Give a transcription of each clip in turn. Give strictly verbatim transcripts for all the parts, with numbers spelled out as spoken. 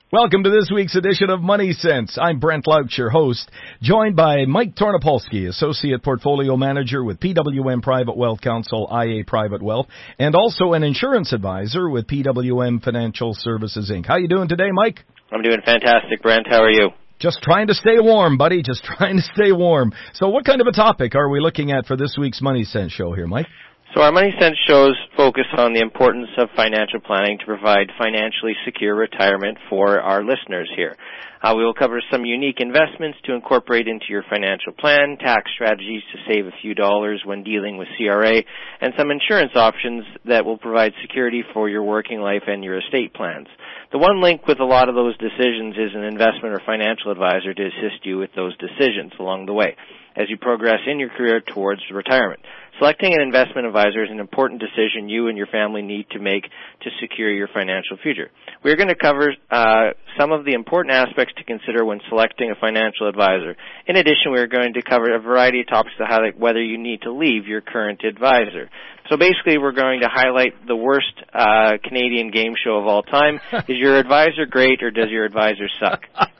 Welcome to this week's edition of Money Sense. I'm Brent Louch, your host, joined by Mike Tornopolsky, Associate Portfolio Manager with P W M Private Wealth Counsel, I A Private Wealth, and also an insurance advisor with P W M Financial Services, Incorporated. How you doing today, Mike? I'm doing fantastic, Brent. How are you? Just trying to stay warm, buddy. Just trying to stay warm. So what kind of a topic are we looking at for this week's Money Sense show here, Mike? So our Money Sense shows focus on the importance of financial planning to provide financially secure retirement for our listeners here. Uh, we will cover some unique investments to incorporate into your financial plan, tax strategies to save a few dollars when dealing with C R A, and some insurance options that will provide security for your working life and your estate plans. The one link with a lot of those decisions is an investment or financial advisor to assist you with those decisions along the way as you progress in your career towards retirement. Selecting an investment advisor is an important decision you and your family need to make to secure your financial future. We're going to cover uh, some of the important aspects to consider when selecting a financial advisor. In addition, we're going to cover a variety of topics to highlight whether you need to leave your current advisor. So basically, we're going to highlight the worst uh, Canadian game show of all time. Is your advisor great or does your advisor suck?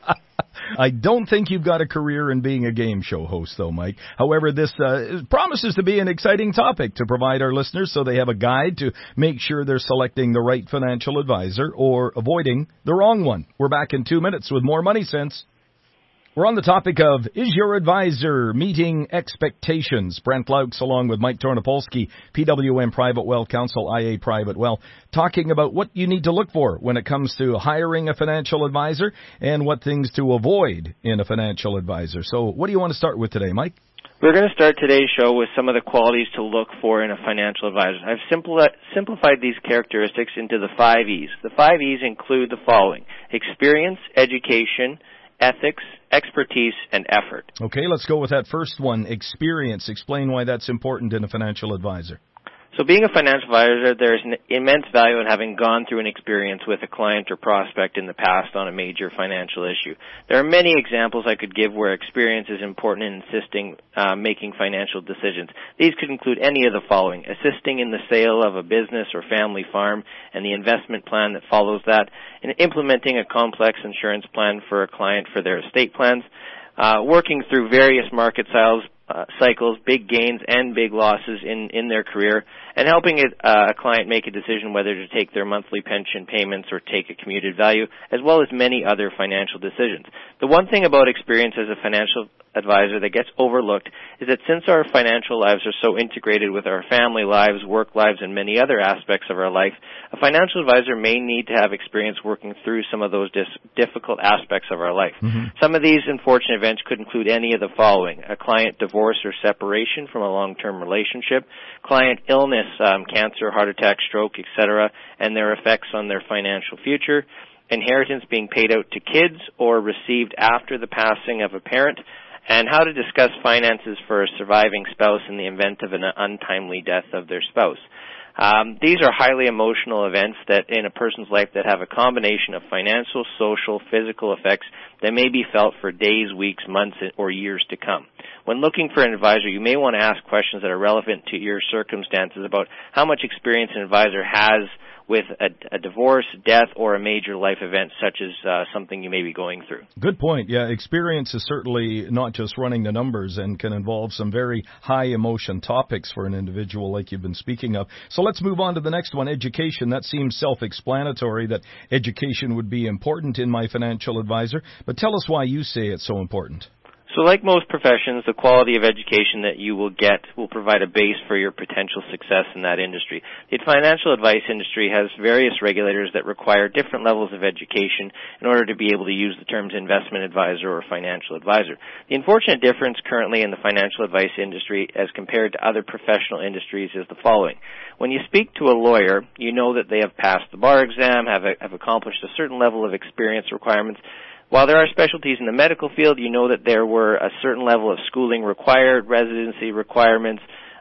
I don't think you've got a career in being a game show host, though, Mike. However, this uh, promises to be an exciting topic to provide our listeners so they have a guide to make sure they're selecting the right financial advisor or avoiding the wrong one. We're back in two minutes with more Money Sense. We're on the topic of, is your advisor meeting expectations? Brent Louch along with Mike Tornopolsky, P W M Private Wealth Counsel, I A Private Wealth, talking about what you need to look for when it comes to hiring a financial advisor and what things to avoid in a financial advisor. So what do you want to start with today, Mike? We're going to start today's show with some of the qualities to look for in a financial advisor. I've simpli- simplified these characteristics into the five E's. The five E's include the following: experience, education, ethics, expertise, and effort. Okay, let's go with that first one, experience. Explain why that's important in a financial advisor. So being a financial advisor, there's an immense value in having gone through an experience with a client or prospect in the past on a major financial issue. There are many examples I could give where experience is important in assisting uh, making financial decisions. These could include any of the following: assisting in the sale of a business or family farm and the investment plan that follows that, and implementing a complex insurance plan for a client for their estate plans, uh, working through various market cycles, Uh, cycles, big gains and big losses in, in their career, and helping it, uh, a client make a decision whether to take their monthly pension payments or take a commuted value, as well as many other financial decisions. The one thing about experience as a financial advisor that gets overlooked is that since our financial lives are so integrated with our family lives, work lives, and many other aspects of our life, a financial advisor may need to have experience working through some of those dis- difficult aspects of our life. Mm-hmm. Some of these unfortunate events could include any of the following: a client divorce or separation from a long-term relationship, client illness, um, cancer, heart attack, stroke, et cetera, and their effects on their financial future, inheritance being paid out to kids or received after the passing of a parent, and how to discuss finances for a surviving spouse in the event of an untimely death of their spouse. Um, these are highly emotional events that in a person's life that have a combination of financial, social, physical effects that may be felt for days, weeks, months, or years to come. When looking for an advisor, you may want to ask questions that are relevant to your circumstances about how much experience an advisor has with a, a divorce, death, or a major life event such as uh, something you may be going through. Good point. Yeah, experience is certainly not just running the numbers and can involve some very high emotion topics for an individual like you've been speaking of. So let's move on to the next one, education. That seems self-explanatory that education would be important in my financial advisor, but tell us why you say it's so important. So like most professions, the quality of education that you will get will provide a base for your potential success in that industry. The financial advice industry has various regulators that require different levels of education in order to be able to use the terms investment advisor or financial advisor. The unfortunate difference currently in the financial advice industry as compared to other professional industries is the following. When you speak to a lawyer, you know that they have passed the bar exam, have, a, have accomplished a certain level of experience requirements. While there are specialties in the medical field, you know that there were a certain level of schooling required, residency requirements,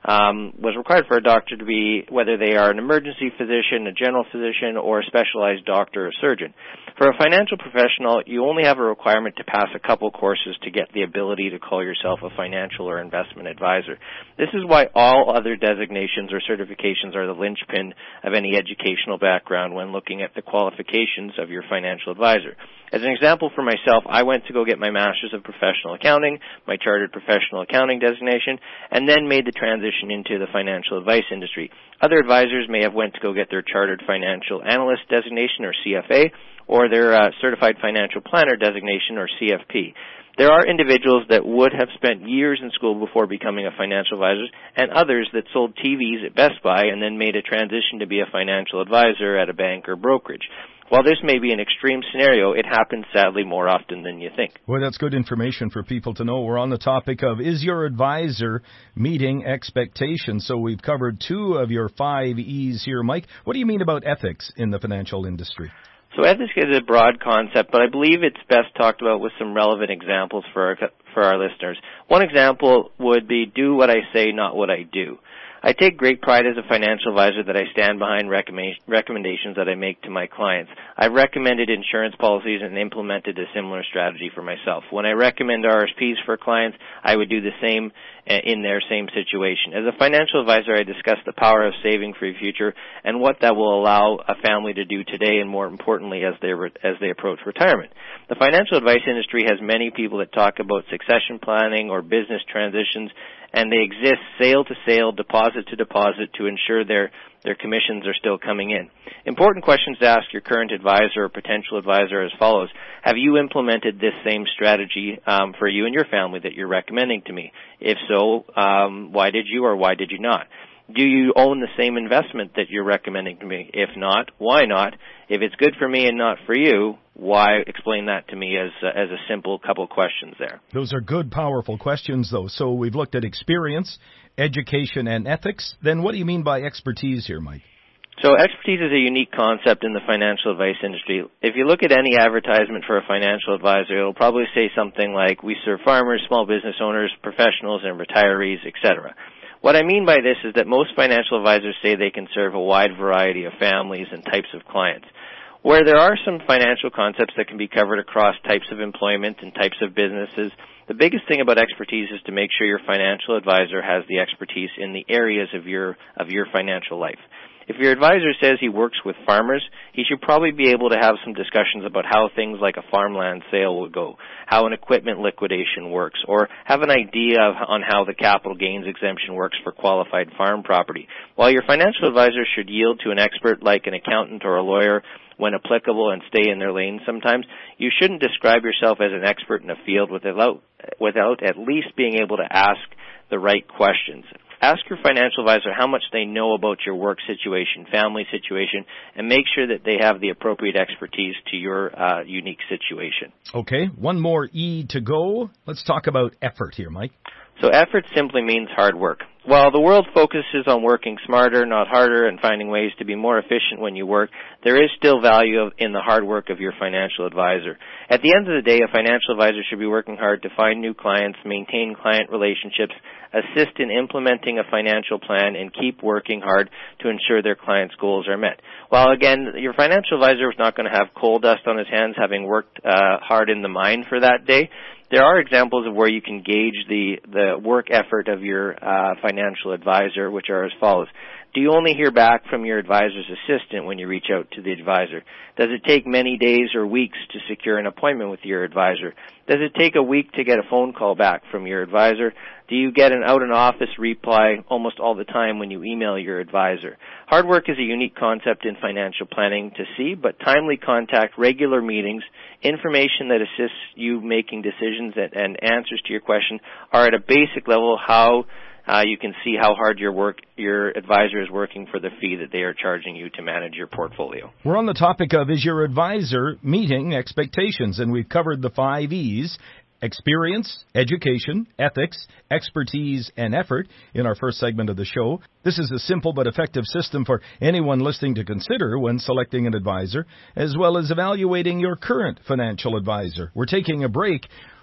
um, was required for a doctor to be, whether they are an emergency physician, a general physician, or a specialized doctor or surgeon. For a financial professional, you only have a requirement to pass a couple courses to get the ability to call yourself a financial or investment advisor. This is why all other designations or certifications are the linchpin of any educational background when looking at the qualifications of your financial advisor. As an example for myself, I went to go get my Master's of Professional Accounting, my Chartered Professional Accounting designation, and then made the transition into the financial advice industry. Other advisors may have went to go get their Chartered Financial Analyst designation, or C F A, or their uh, Certified Financial Planner designation, or C F P. There are individuals that would have spent years in school before becoming a financial advisor, and others that sold T Vs at Best Buy and then made a transition to be a financial advisor at a bank or brokerage. While this may be an extreme scenario, it happens sadly more often than you think. Well, that's good information for people to know. We're on the topic of, is your advisor meeting expectations? So we've covered two of your five E's here. Mike, what do you mean about ethics in the financial industry? So ethics is a broad concept, but I believe it's best talked about with some relevant examples for our, for our listeners. One example would be, do what I say, not what I do. I take great pride as a financial advisor that I stand behind recommendations that I make to my clients. I've recommended insurance policies and implemented a similar strategy for myself. When I recommend R S Ps for clients, I would do the same in their same situation. As a financial advisor, I discuss the power of saving for your future and what that will allow a family to do today, and more importantly, as they re- as they approach retirement. The financial advice industry has many people that talk about succession planning or business transitions, and they exist sale to sale, deposit to deposit to ensure their their commissions are still coming in. Important questions to ask your current advisor or potential advisor as follows. Have you implemented this same strategy um, for you and your family that you're recommending to me? If so, um, why did you or why did you not? Do you own the same investment that you're recommending to me? If not, why not? If it's good for me and not for you, why? Explain that to me as uh, as a simple couple questions there. Those are good, powerful questions, though. So we've looked at experience, education, and ethics. Then what do you mean by expertise here, Mike? So expertise is a unique concept in the financial advice industry. If you look at any advertisement for a financial advisor, it'll probably say something like, we serve farmers, small business owners, professionals, and retirees, et cetera. What I mean by this is that most financial advisors say they can serve a wide variety of families and types of clients. Where there are some financial concepts that can be covered across types of employment and types of businesses, the biggest thing about expertise is to make sure your financial advisor has the expertise in the areas of your of your financial life. If your advisor says he works with farmers, he should probably be able to have some discussions about how things like a farmland sale will go, how an equipment liquidation works, or have an idea of, on how the capital gains exemption works for qualified farm property. While your financial advisor should yield to an expert like an accountant or a lawyer when applicable and stay in their lane sometimes, you shouldn't describe yourself as an expert in a field without, without at least being able to ask the right questions. Ask your financial advisor how much they know about your work situation, family situation, and make sure that they have the appropriate expertise to your uh, unique situation. Okay, one more E to go. Let's talk about effort here, Mike. So effort simply means hard work. While the world focuses on working smarter, not harder, and finding ways to be more efficient when you work, there is still value of, in the hard work of your financial advisor. At the end of the day, a financial advisor should be working hard to find new clients, maintain client relationships, assist in implementing a financial plan, and keep working hard to ensure their clients' goals are met. While, again, your financial advisor is not going to have coal dust on his hands having worked uh, hard in the mine for that day, there are examples of where you can gauge the, the work effort of your uh, financial advisor, which are as follows. Do you only hear back from your advisor's assistant when you reach out to the advisor? Does it take many days or weeks to secure an appointment with your advisor? Does it take a week to get a phone call back from your advisor? Do you get an out-of-office reply almost all the time when you email your advisor? Hard work is a unique concept in financial planning to see, but timely contact, regular meetings, information that assists you making decisions and, and answers to your question are at a basic level how Uh, you can see how hard your work, your advisor is working for the fee that they are charging you to manage your portfolio. We're on the topic of, is your advisor meeting expectations? And we've covered the five E's: experience, education, ethics, expertise, and effort in our first segment of the show. This is a simple but effective system for anyone listening to consider when selecting an advisor, as well as evaluating your current financial advisor. We're taking a break.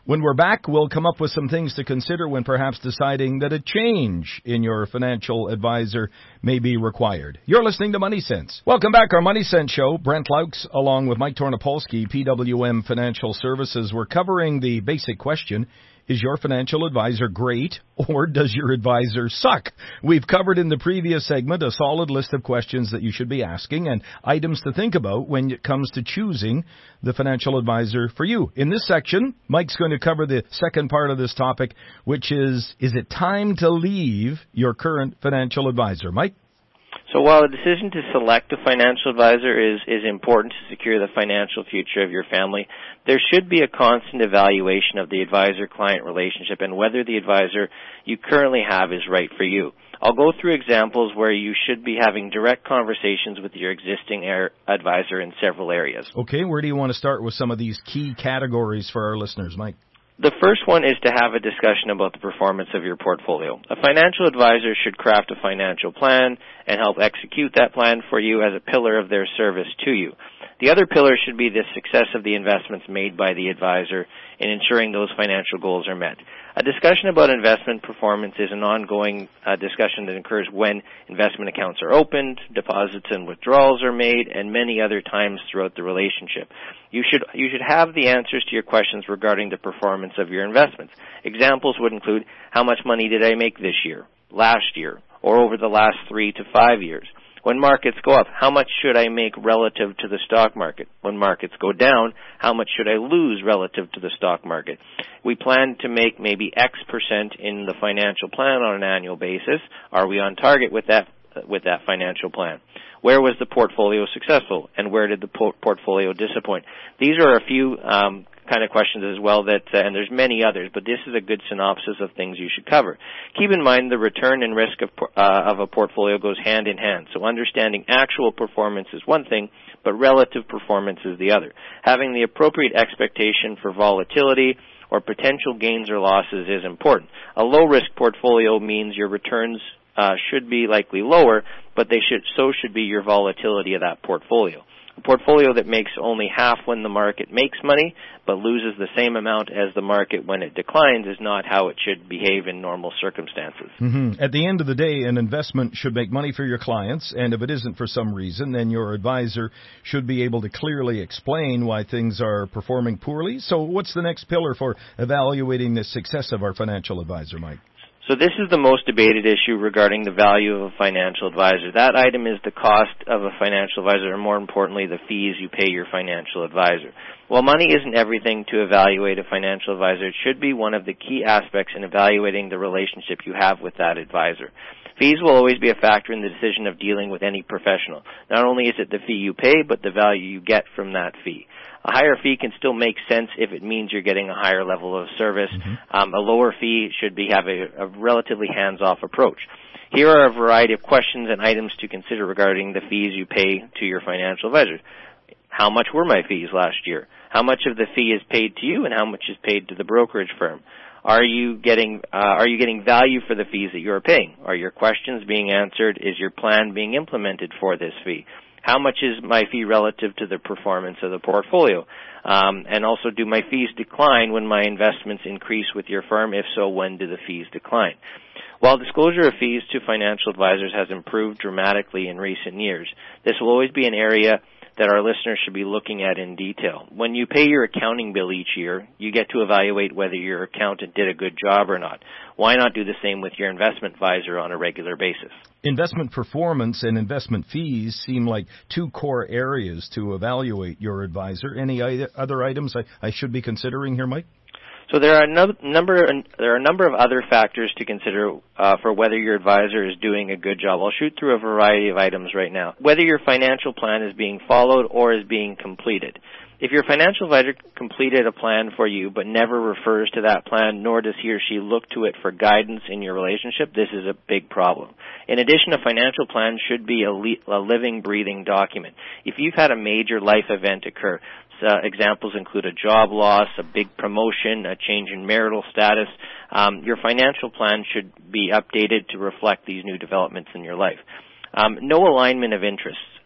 When we're back, we'll come up with some things to consider when perhaps deciding that a change in your financial advisor may be required. You're listening to Money Sense. Welcome back, our Money Sense show. Brent Laux, along with Mike Tornopolsky, P W M Financial Services. We're covering the basic question: is your financial advisor great, or does your advisor suck? We've covered in the previous segment a solid list of questions that you should be asking and items to think about when it comes to choosing the financial advisor for you. In this section, Mike's going to cover the second part of this topic, which is, is it time to leave your current financial advisor? Mike? So while the decision to select a financial advisor is, is important to secure the financial future of your family, there should be a constant evaluation of the advisor-client relationship and whether the advisor you currently have is right for you. I'll go through examples where you should be having direct conversations with your existing advisor in several areas. Okay, where do you want to start with some of these key categories for our listeners, Mike? The first one is to have a discussion about the performance of your portfolio. A financial advisor should craft a financial plan and help execute that plan for you as a pillar of their service to you. The other pillar should be the success of the investments made by the advisor in ensuring those financial goals are met. A discussion about investment performance is an ongoing uh, discussion that occurs when investment accounts are opened, deposits and withdrawals are made, and many other times throughout the relationship. You should you should have the answers to your questions regarding the performance of your investments. Examples would include: how much money did I make this year, last year, or over the last three to five years? When markets go up, how much should I make relative to the stock market? When markets go down, how much should I lose relative to the stock market? We plan to make maybe X percent in the financial plan on an annual basis. Are we on target with that with that financial plan? Where was the portfolio successful, and where did the por- portfolio disappoint? These are a few um, kind of questions as well that, uh, and there's many others, but this is a good synopsis of things you should cover. Keep in mind the return and risk of, uh, of a portfolio goes hand in hand. So understanding actual performance is one thing, but relative performance is the other. Having the appropriate expectation for volatility or potential gains or losses is important. A low-risk portfolio means your returns uh, should be likely lower, but they should so should be your volatility of that portfolio. A portfolio that makes only half when the market makes money, but loses the same amount as the market when it declines, is not how it should behave in normal circumstances. Mm-hmm. At the end of the day, an investment should make money for your clients, and if it isn't for some reason, then your advisor should be able to clearly explain why things are performing poorly. So what's the next pillar for evaluating the success of our financial advisor, Mike? So this is the most debated issue regarding the value of a financial advisor. That item is the cost of a financial advisor, or more importantly, the fees you pay your financial advisor. While money isn't everything to evaluate a financial advisor, it should be one of the key aspects in evaluating the relationship you have with that advisor. Fees will always be a factor in the decision of dealing with any professional. Not only is it the fee you pay, but the value you get from that fee. A higher fee can still make sense if it means you're getting a higher level of service. Mm-hmm. Um, a lower fee should be have a, a relatively hands-off approach. Here are a variety of questions and items to consider regarding the fees you pay to your financial advisor. How much were my fees last year? How much of the fee is paid to you, and how much is paid to the brokerage firm? Are you getting uh, are you getting value for the fees that you are paying? Are your questions being answered? Is your plan being implemented for this fee? How much is my fee relative to the performance of the portfolio? Um, and also, do my fees decline when my investments increase with your firm? If so, when do the fees decline? While disclosure of fees to financial advisors has improved dramatically in recent years, this will always be an area that our listeners should be looking at in detail. When you pay your accounting bill each year, you get to evaluate whether your accountant did a good job or not. Why not do the same with your investment advisor on a regular basis? Investment performance and investment fees seem like two core areas to evaluate your advisor. Any other items I, I should be considering here, Mike? So there are a no, number there are a number of other factors to consider uh, for whether your advisor is doing a good job. I'll shoot through a variety of items right now. Whether your financial plan is being followed or is being completed. If your financial advisor completed a plan for you but never refers to that plan, nor does he or she look to it for guidance in your relationship, this is a big problem. In addition, a financial plan should be a, le- a living, breathing document. If you've had a major life event occur, Uh, examples include a job loss, a big promotion, a change in marital status. Um, your financial plan should be updated to reflect these new developments in your life. Um, no alignment of interests.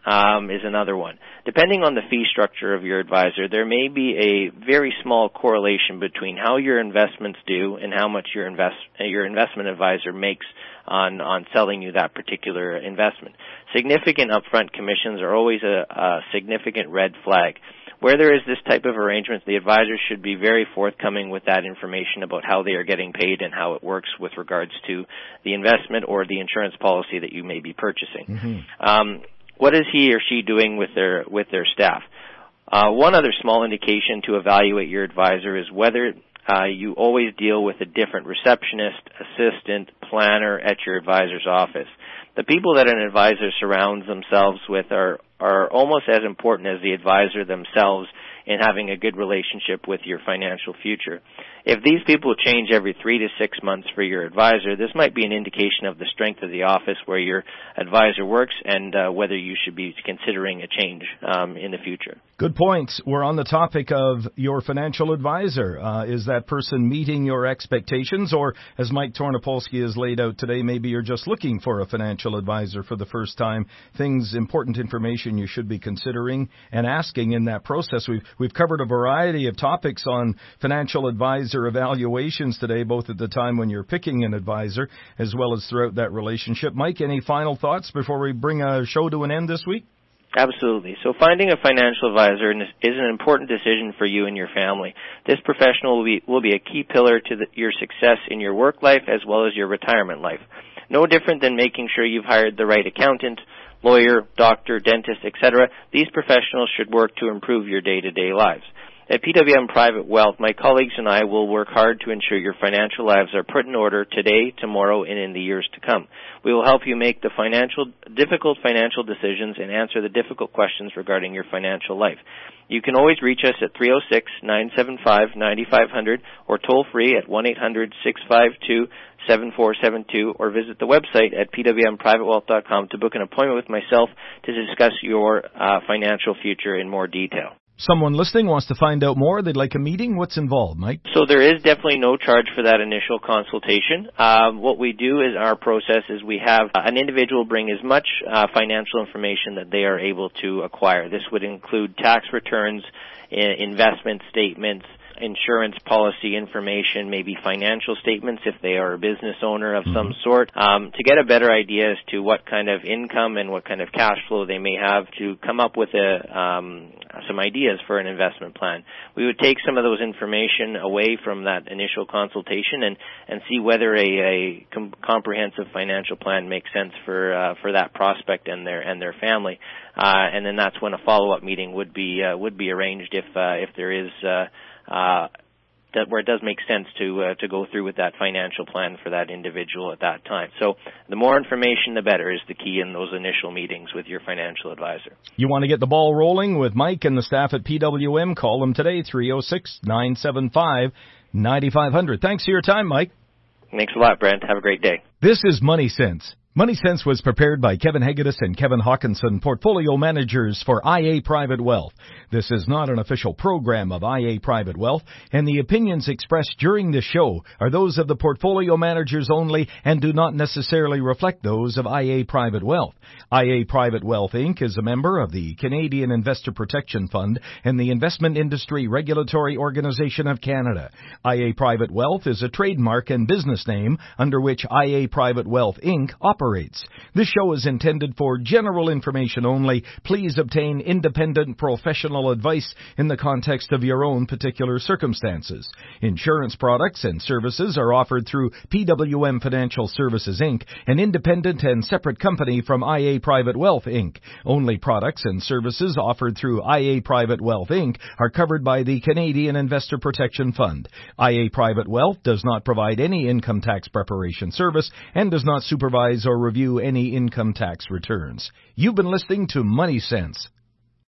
um, is another one. Depending on the fee structure of your advisor, there may be a very small correlation between how your investments do and how much your invest your investment advisor makes on on selling you that particular investment. Significant upfront commissions are always a, a significant red flag. Where there is this type of arrangement, the advisor should be very forthcoming with that information about how they are getting paid and how it works with regards to the investment or the insurance policy that you may be purchasing. Mm-hmm. Um, what is he or she doing with their with their staff? Uh, one other small indication to evaluate your advisor is whether uh, you always deal with a different receptionist, assistant, planner at your advisor's office. The people that an advisor surrounds themselves with are are almost as important as the advisor themselves in having a good relationship with your financial future. If these people change every three to six months for your advisor, this might be an indication of the strength of the office where your advisor works and uh, whether you should be considering a change um, in the future. Good points. We're on the topic of your financial advisor. Uh, is that person meeting your expectations, or as Mike Tornopolsky has laid out today, maybe you're just looking for a financial advisor for the first time? Things, important information you should be considering and asking in that process. We've We've covered a variety of topics on financial advisor evaluations today, both at the time when you're picking an advisor as well as throughout that relationship. Mike, any final thoughts before we bring a show to an end this week? Absolutely. So finding a financial advisor is an important decision for you and your family. This professional will be, will be a key pillar to the, your success in your work life as well as your retirement life. No different than making sure you've hired the right accountant, lawyer, doctor, dentist, et cetera. These professionals should work to improve your day-to-day lives. At P W M Private Wealth, my colleagues and I will work hard to ensure your financial lives are put in order today, tomorrow, and in the years to come. We will help you make the financial, difficult financial decisions and answer the difficult questions regarding your financial life. You can always reach us at three oh six, nine seven five, nine five zero zero or toll free at one eight hundred, six five two, seven four seven two or visit the website at p w m private wealth dot com to book an appointment with myself to discuss your uh, financial future in more detail. Someone listening wants to find out more. They'd like a meeting. What's involved, Mike? So there is definitely no charge for that initial consultation. Um, what we do is our process is we have an individual bring as much uh, financial information that they are able to acquire. This would include tax returns, investment statements, insurance policy information, maybe financial statements if they are a business owner of mm-hmm. some sort, um, to get a better idea as to what kind of income and what kind of cash flow they may have to come up with a, um, some ideas for an investment plan. We would take some of those information away from that initial consultation and, and see whether a, a com- comprehensive financial plan makes sense for uh, for that prospect and their and their family. Uh, and then that's when a follow-up meeting would be uh, would be arranged if uh, if there is uh, Uh, that where it does make sense to uh, to go through with that financial plan for that individual at that time. So the more information, the better is the key in those initial meetings with your financial advisor. You want to get the ball rolling with Mike and the staff at P W M? Call them today, three oh six, nine seven five, nine five zero zero. Thanks for your time, Mike. Thanks a lot, Brent. Have a great day. This is Money Sense. Money Sense was prepared by Kevin Hegedus and Kevin Hawkinson, portfolio managers for I A Private Wealth. This is not an official program of I A Private Wealth, and the opinions expressed during this show are those of the portfolio managers only and do not necessarily reflect those of I A Private Wealth. I A Private Wealth, Incorporated is a member of the Canadian Investor Protection Fund and the Investment Industry Regulatory Organization of Canada. I A Private Wealth is a trademark and business name under which I A Private Wealth, Incorporated operates. This show is intended for general information only. Please obtain independent professional advice in the context of your own particular circumstances. Insurance products and services are offered through P W M Financial Services, Incorporated, an independent and separate company from I A Private Wealth, Incorporated. Only products and services offered through I A Private Wealth, Incorporated are covered by the Canadian Investor Protection Fund. I A Private Wealth does not provide any income tax preparation service and does not supervise or review any income tax returns. You've been listening to Money Sense.